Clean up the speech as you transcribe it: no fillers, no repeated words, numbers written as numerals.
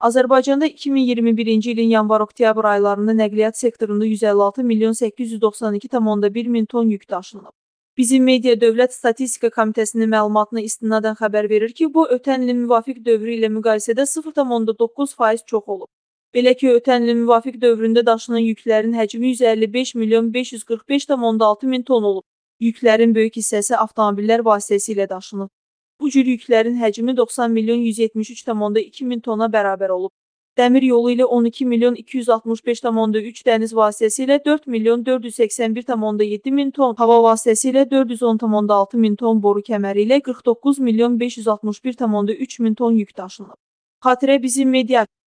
Azərbaycanda 2021-ci ilin yanvar-oktyabr aylarında nəqliyyat sektorunda 156 milyon 892,1 min ton yük daşınıb. Bizim Media Dövlət Statistika Komitəsinin məlumatına istinadən xəbər verir ki, bu ötən ilin müvafiq dövrü ilə müqayisədə 0,9% çox olub. Belə ki, ötən ilin müvafiq dövründə daşınan yüklərin həcmi 155 milyon 545,6 min ton olub. Yüklərin böyük hissəsi avtomobillər vasitəsilə daşınıb. Bu cür yüklərin həcmi 90 milyon 173,2 min tona bərabər olub. Dəmir yolu ilə 12 milyon 265,3 dəniz vasitəsilə 4 milyon 481,7 min ton, hava vasitəsilə 410,6 min ton, boru kəməri ilə 49 milyon 561,3 min ton yük daşınıb. Xatirə bizim media